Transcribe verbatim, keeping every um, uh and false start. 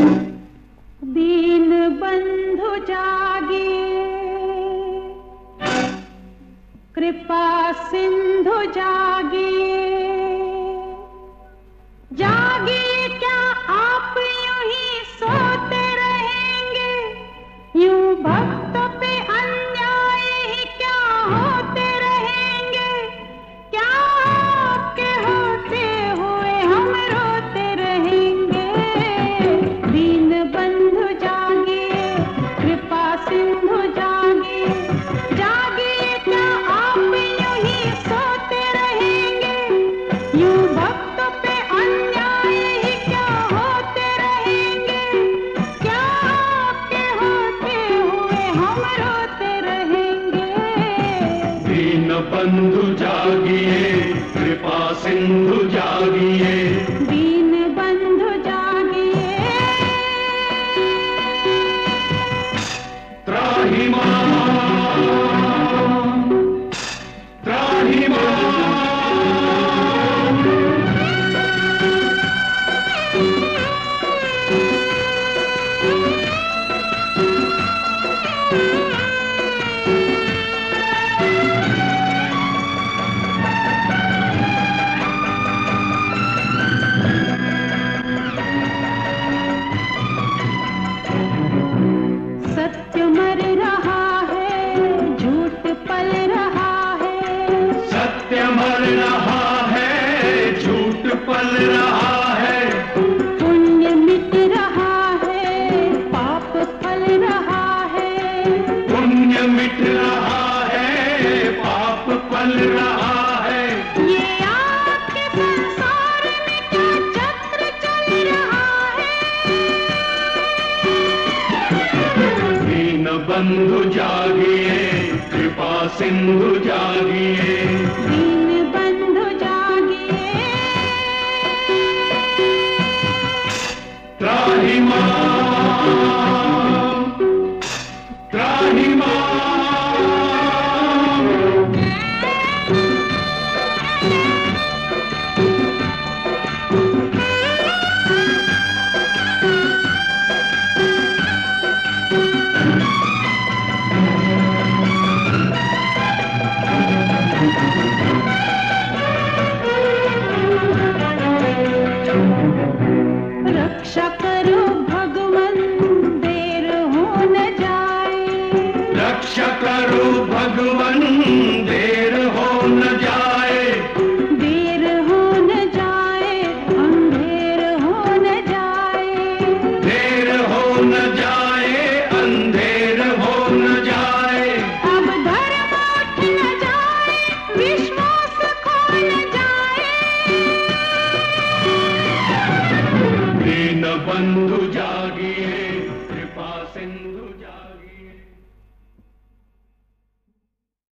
दीन बंधु जागिए, कृपा सिंधु जागिए, जागिए क्या आप यूं ही सोते रहेंगे? यूं भक्त पे अन्याय ही क्या होते रहेंगे? क्या आपके होते हुए हम रोते रहेंगे? दीन बंधु जागिए, कृपा सिंधु जागिए, जागिए क्या आप यूं ही सोते रहेंगे? यूं भक्त पे अन्याय ही क्या होते रहेंगे? क्या आपके होते हुए हम रोते रहेंगे? दीन बंधु जागिए, कृपा सिंधु जागिए, दीन बंधु जागिए, त्राहिमाम त्राहिमाम। सत्य मर रहा है, झूठ पल रहा है, सत्य मर रहा है, झूठ पल रहा है, पुण्य मिट रहा है, पाप फल रहा है, पुण्य मिट रहा है, पाप पल रहा है। ये आपके संसार में क्या चक्र चल रहा है? दीन बंधु जागिए, कृपा सिंधु जागिए, दीन बंधु जागिए, त्राहिमाम त्राहिमाम। रक्षा